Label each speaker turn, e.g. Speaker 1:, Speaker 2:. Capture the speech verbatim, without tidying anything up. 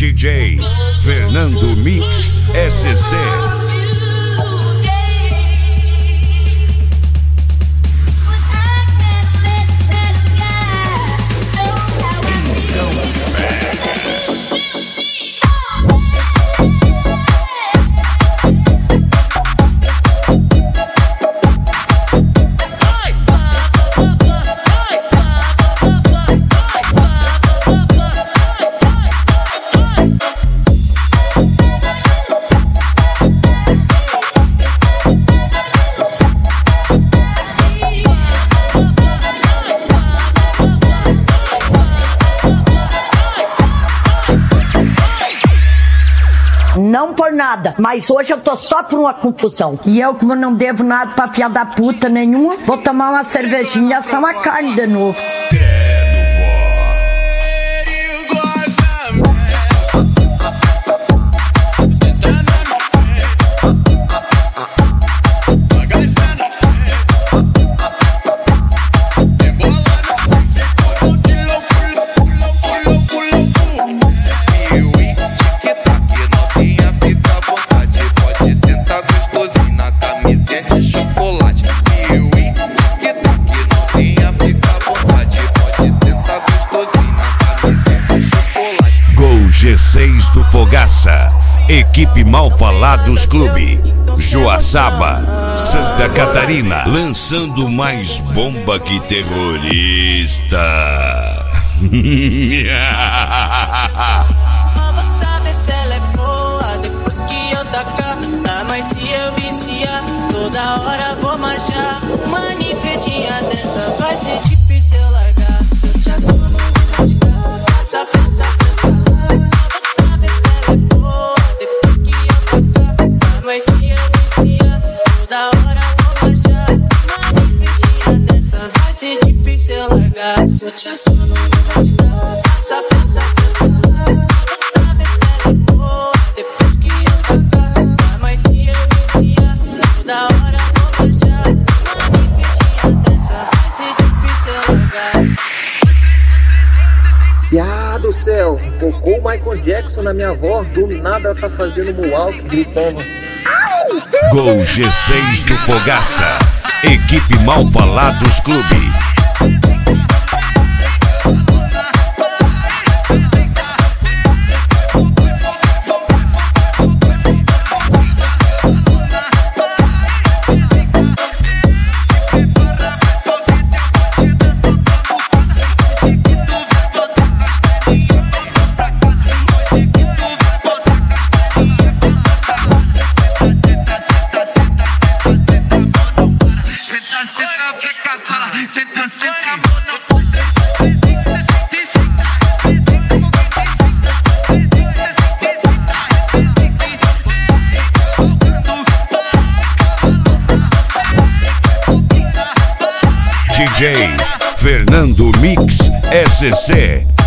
Speaker 1: D J Fernando Mix S C.
Speaker 2: Não por nada, mas hoje eu tô só por uma confusão. E eu, como não devo nada pra filha da puta nenhuma, vou tomar uma cervejinha e assar uma carne de novo.
Speaker 1: G seis do Fogaça, equipe Mal Falados Clube, Joaçaba, Santa Catarina, lançando mais bomba que terrorista.
Speaker 3: Só vou saber se ela é boa depois que eu tacar. Ah, mas se eu viciar, toda hora vou marchar. Uma nifedinha dessa vai ser difícil eu largar. Se eu te assumo, não vou te dar. Passa, passa, passa. Mas se eu viciar, toda hora vou marchar. Uma nifedinha dessa vai ser difícil eu largar. Se eu te assumo, não vou te dar. Passa, passa, passa. Só vou saber se ela é boa depois que eu tacar. Mas se eu viciar, toda hora vou marchar. Uma nifedinha dessa vai ser difícil eu largar.
Speaker 4: Ah, do céu, tocou o Michael Jackson na minha avó, do nada ela tá fazendo moonwalk, gritando.
Speaker 1: Gol G seis do Fogaça, equipe Mal Falados Clube. D J Fernando Mix S C.